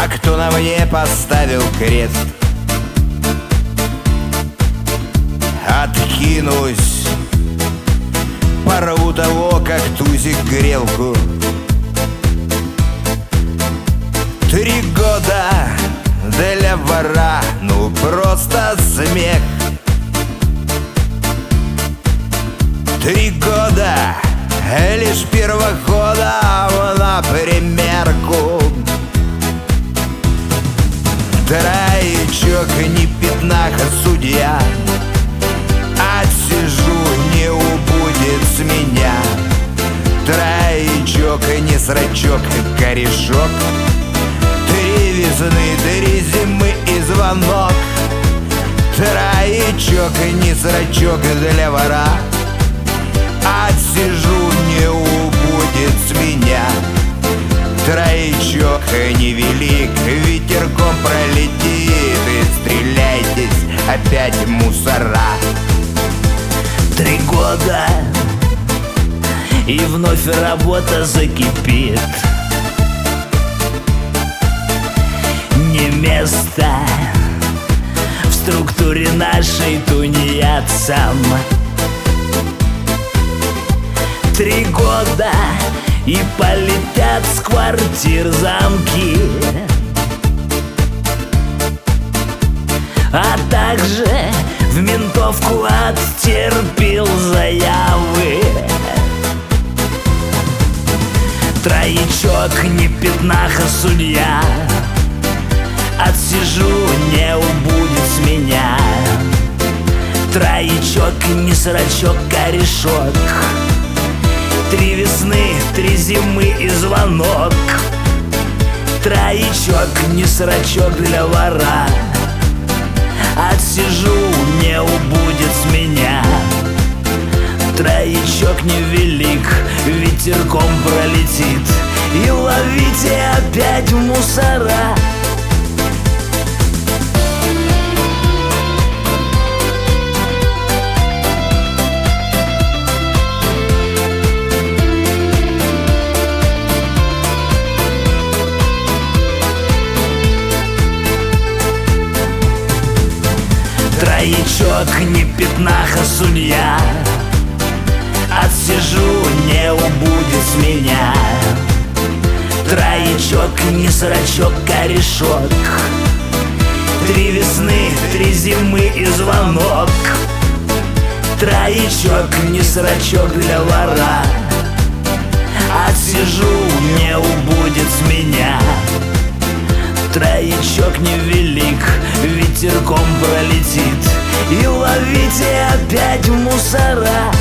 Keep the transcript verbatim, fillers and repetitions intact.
кто на мне поставил крест? Откинусь, порву того, как тузик грелку. Три года для вора, ну просто смех. Три года лишь первохода на примерку. Троечок, не пятнаха, судья. Отсижу, не убудет с меня. Троечок, не срачок, корешок. Три весны, три зимы и звонок. Троечок, не срачок для вора. Отсижу, не убудет с меня. Троечок невелик, ветерком пролетит. И стреляйтесь опять, мусора. Три года, и вновь работа закипит. Не место в структуре нашей тунеядцам. Три года, и полетят с квартир замки, а также в ментовку оттерпел заявы. Троечок, не пятнаха, судья. Отсижу, не убудет с меня. Троечок, не срачок, корешок. Три весны, три зимы и звонок. Троечок, не срачок для вора. Отсижу, не убудет с меня. Троечок невелик, ветерком пролетит. И ловите опять мусора. Троечок, не пятнаха, судья. Отсижу, не убудет с меня. Троечок, не срачок, корешок. Три весны, три зимы и звонок. Троечок, не срачок для вора. Отсижу, не убудет с меня. Троечок невелик, ветерком пролетит. И ловите опять мусора.